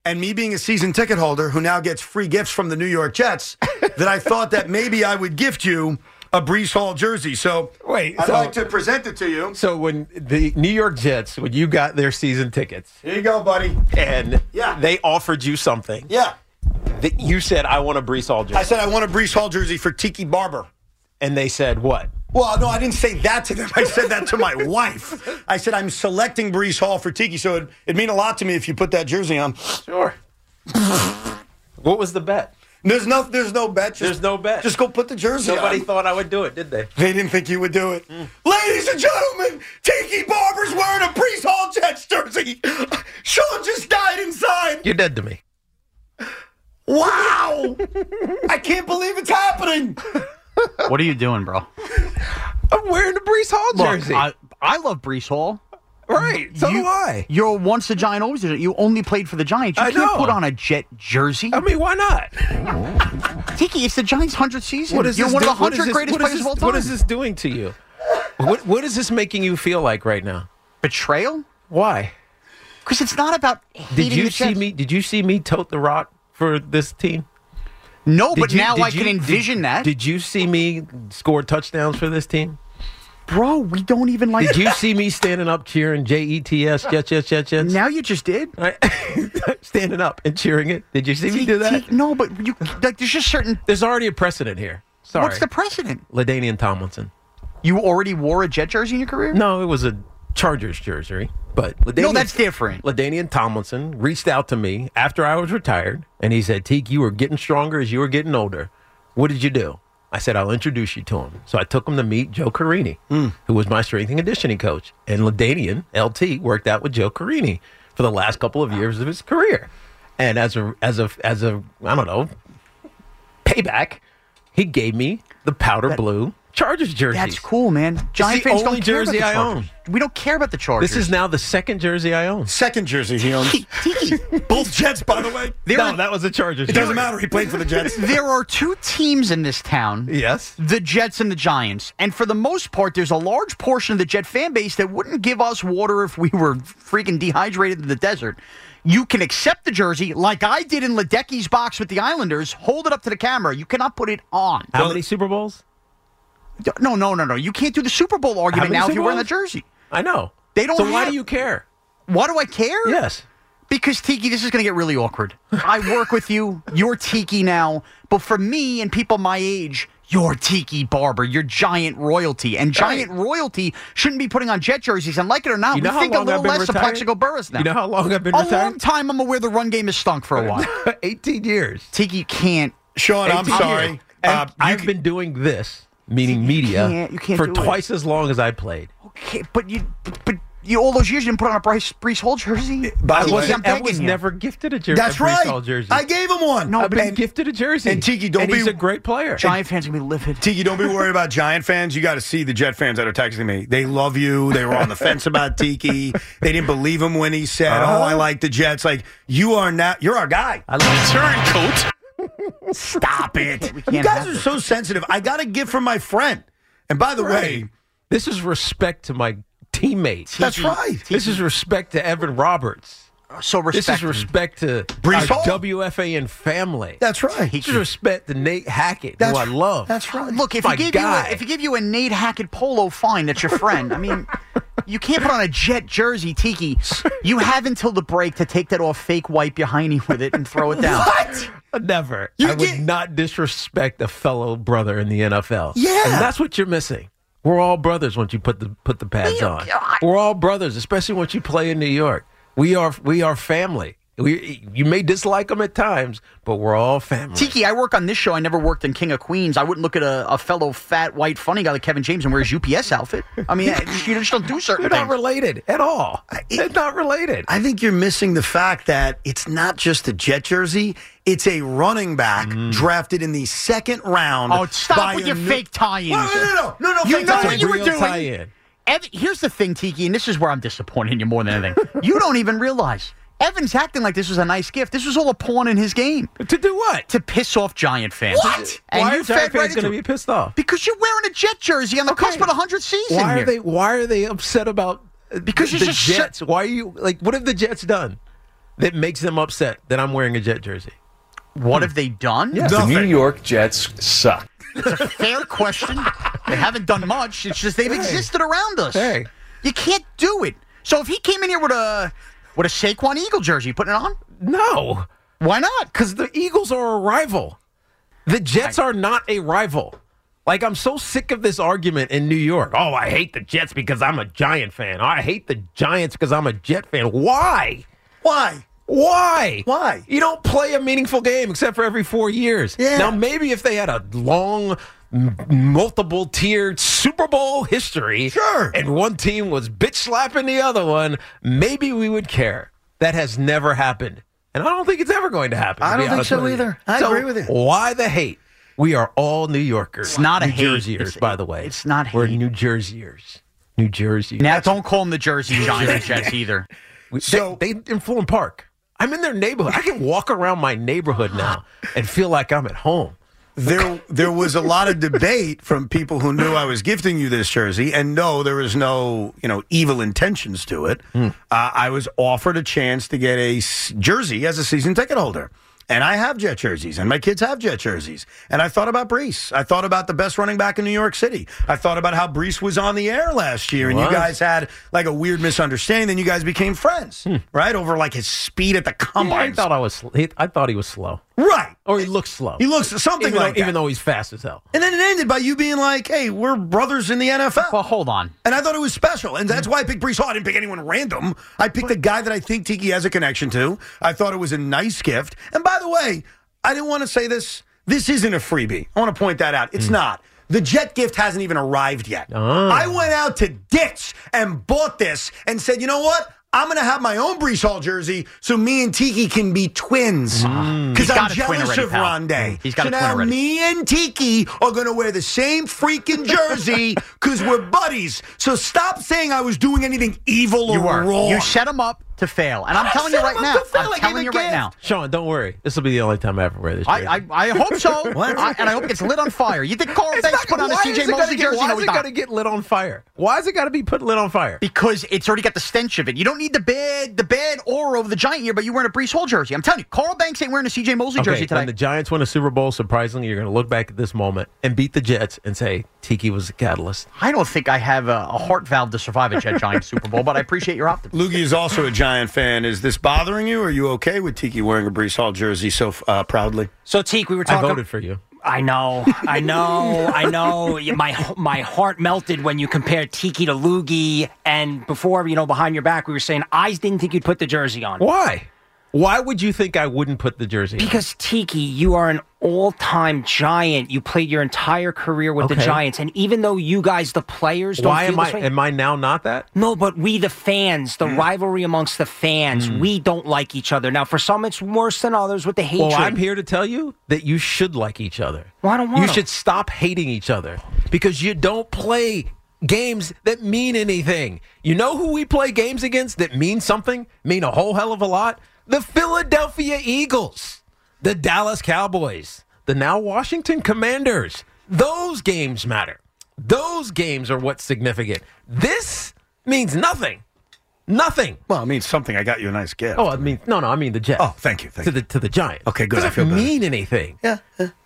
and me being a season ticket holder who now gets free gifts from the New York Jets, that I thought that maybe I would gift you a Breece Hall jersey. So I'd like to present it to you. So when the New York Jets, when you got their season tickets. Here you go, buddy. And they offered you something. Yeah. You said, I want a Breece Hall jersey. I said, I want a Breece Hall jersey for Tiki Barber. And they said what? Well, no, I didn't say that to them. I said that to my wife. I said, I'm selecting Breece Hall for Tiki, so it'd mean a lot to me if you put that jersey on. Sure. What was the bet? There's no bet. There's no bet. Just go put the jersey on. Nobody thought I would do it, did they? They didn't think you would do it. Ladies and gentlemen, Tiki Barber's wearing a Breece Hall Jets jersey. Sean just died inside. You're dead to me. Wow. I can't believe it's happening. What are you doing, bro? I'm wearing the Breece Hall jersey. Look, I love Breece Hall. Right. So do I. You're once a Giant, always a Giant. You only played for the Giants. You can't put on a Jet jersey. I mean, why not? Tiki, it's the Giants' 100th season. What is You're this one of the what 100 greatest players of all time. What is this doing to you? What is this making you feel like right now? Betrayal? Why? Because it's not about hating the Jets. Did you see me tote the rock for this team? No, but now I can envision that. Did you see me score touchdowns for this team? Bro, we don't even like. Did you see me standing up cheering Jets, Jets? Now you just did. Standing up and cheering it. Did you see me do that? No, but you like. There's just certain. There's already a precedent here. Sorry. What's the precedent? LaDainian Tomlinson. You already wore a Jet jersey in your career? No, it was a Chargers jersey. But no, that's different. LaDainian Tomlinson reached out to me after I was retired, and he said, Teak, you were getting stronger as you were getting older. What did you do? I said, I'll introduce you to him. So I took him to meet Joe Carini, who was my strength and conditioning coach. And LaDainian, LT, worked out with Joe Carini for the last couple of years of his career. And as a I don't know, payback, he gave me the powder blue Chargers jersey. That's cool, man. Giant fans don't care about the Chargers. We don't care about the Chargers. This is now the second jersey I own. Second jersey he owns. Both Jets, by the way. That was a Chargers jersey. It doesn't matter. He played for the Jets. There are two teams in this town. Yes. The Jets and the Giants. And for the most part, there's a large portion of the Jet fan base that wouldn't give us water if we were freaking dehydrated in the desert. You can accept the jersey like I did in Ledecky's box with the Islanders. Hold it up to the camera. You cannot put it on. How many Super Bowls? No. You can't do the Super Bowl argument now if you're wearing the jersey. I know. They don't. So why do you care? Why do I care? Yes. Because, Tiki, this is going to get really awkward. I work with you. You're Tiki now. But for me and people my age, you're Tiki Barber. You're Giant royalty. And Giant royalty shouldn't be putting on Jet jerseys. And like it or not, we think a little less of Plaxico Burress now. You know how long I've been retired? A long time. I'm aware the run game has stunk for a while. 18 years. Tiki, you can't. Sean, I'm sorry. I've been doing this. Meaning media, you can't for do twice as long as I played. Okay, but you all those years you didn't put on a Breece Hall jersey? By the way, I was never gifted a jersey. That's right. Breece Hall jersey. I gave him one. No, I've been gifted a jersey. And Tiki, he's a great player. Giant fans are going to be livid. Tiki, don't be worried about Giant fans. You got to see the Jet fans that are texting me. They love you. They were on the fence about Tiki. They didn't believe him when he said, I like the Jets. Like, you're our guy. I love turncoat. Stop it. You guys are so sensitive. I got a gift from my friend. And by the way, this is respect to my teammates. That's right. This is respect to Evan Roberts. So respect. This is respect to Breece Hall? WFAN family. That's right. This is respect to Nate Hackett, who I love. That's right. Look, if he gave you a Nate Hackett polo, fine, that's your friend. I mean, you can't put on a Jet jersey, Tiki. You have until the break to take that off fake wipe behind you with it and throw it down. What? Never. I would not disrespect a fellow brother in the NFL. Yeah. And that's what you're missing. We're all brothers once you put the pads on. We're all brothers, especially once you play in New York. We are family. You may dislike them at times, but we're all family. Tiki, I work on this show. I never worked in King of Queens. I wouldn't look at a fellow fat, white, funny guy like Kevin James and wear his UPS outfit. I mean, you just don't do certain things. You're not related at all. It's not related. I think you're missing the fact that it's not just a Jet jersey. It's a running back drafted in the second round. Oh, stop with your fake tie-ins. No. You know what you were Real doing. tie-in. Here's the thing, Tiki, and this is where I'm disappointing you more than anything. You don't even realize. Evan's acting like this was a nice gift. This was all a pawn in his game. To do what? To piss off Giant fans. What? And Why you are Giant fed right fans going to be pissed off? Because you're wearing a Jet jersey on the cusp of the 100th season. Why are they upset about because the Jets? Why are you like? What have the Jets done? that makes them upset that I'm wearing a Jet jersey? What have they done? Yeah. The New York Jets suck. It's a fair question. They haven't done much. It's just they've existed around us. Hey. You can't do it. So if he came in here with a Saquon Eagle jersey, you putting it on? No, Why not? because the Eagles are a rival. The Jets are not a rival. Like, I'm so sick of this argument in New York. Oh, I hate the Jets because I'm a Giant fan. Oh, I hate the Giants because I'm a Jet fan. Why? Why? Why? Why? You don't play a meaningful game except for every 4 years. Yeah. Now, maybe if they had a long, multiple-tiered Super Bowl history, Sure. and one team was bitch-slapping the other one, maybe we would care. That has never happened. And I don't think it's ever going to happen. I to be don't think honest so with you. either. I agree with you. Why the hate? We are all New Yorkers. It's not a New hate. Jerseyers, It's- by the way. it's not We're hate. New Jerseyers. New Jersey. Now, don't call them the Jersey Giants Jets either. So- they in Fulham Park. I'm in their neighborhood. I can walk around my neighborhood now and feel like I'm at home. There was a lot of debate from people who knew I was gifting you this jersey, and no, there was no evil intentions to it. I was offered a chance to get a jersey as a season ticket holder. And I have Jet jerseys, and my kids have Jet jerseys. And I thought about Brees. I thought about the best running back in New York City. I thought about how Brees was on the air last year, and you guys had like a weird misunderstanding. Then you guys became friends, right? Over like his speed at the combine. I thought he was slow. Right. Or he looks slow. He looks something even like though, that. even though he's fast as hell. And then it ended by you being like, hey, we're brothers in the NFL. Well, hold on. And I thought it was special. And that's why I picked Brees Hall. I didn't pick anyone random. I picked a guy that I think Tiki has a connection to. I thought it was a nice gift. And by the way, I didn't want to say this. This isn't a freebie. I want to point that out. It's not. The Jet gift hasn't even arrived yet. I went out to Dick's and bought this and said, you know what? I'm going to have my own Brees Hall jersey so me and Tiki can be twins. Because He's I'm got a twin jealous already, of pal. Rondé. He's got so a twin now already. me and Tiki are going to wear the same freaking jersey because we're buddies. So stop saying I was doing anything evil or You were. wrong. You set him up to fail. And I'm telling you right now. I'm telling you right now. Sean, don't worry. This will be the only time I ever wear this jersey. I hope so. What? And I hope it gets lit on fire. You think Carl Banks put on a CJ Mosley jersey? Why No, is he's it got not. to get lit on fire? Why has it got to be put lit on fire? Because it's already got the stench of it. You don't need the bad aura of the Giant year, but you're wearing a Brees Hall jersey. I'm telling you, Carl Banks ain't wearing a CJ Mosley jersey today. When the Giants win a Super Bowl, surprisingly, you're going to look back at this moment and beat the Jets and say, Tiki was the catalyst. I don't think I have a heart valve to survive a Jet Giant Super Bowl, but I appreciate your optimism. Loogie is also a Giant fan. Is this bothering you? Or are you okay with Tiki wearing a Brees Hall jersey so proudly? So, Teak, we were I talking. voted for you. I know. My heart melted when you compared Tiki to Loogie, and before, behind your back, we were saying I didn't think you'd put the jersey on. Why? Why would you think I wouldn't put the jersey on? Because Tiki, you are an all-time Giant. You played your entire career with the Okay. Giants, and even though you guys, the players, don't Why feel am this way, am I now not that? no, but we, the fans, the rivalry amongst the fans, we don't like each other. Now, for some, it's worse than others with the hatred. Well, I'm here to tell you that you should like each other. Well, I don't want You to. should stop hating each other because you don't play games that mean anything. You know who we play games against that mean something, mean a whole hell of a lot? The Philadelphia Eagles, the Dallas Cowboys, the now Washington Commanders. Those games matter. Those games are what's significant. This means nothing. Nothing. Well, it means something. I got you a nice gift. Oh, I mean, no, I mean the Jets. Oh, thank you. To the Giants. Okay, good. I Doesn't feel better. mean anything. Yeah.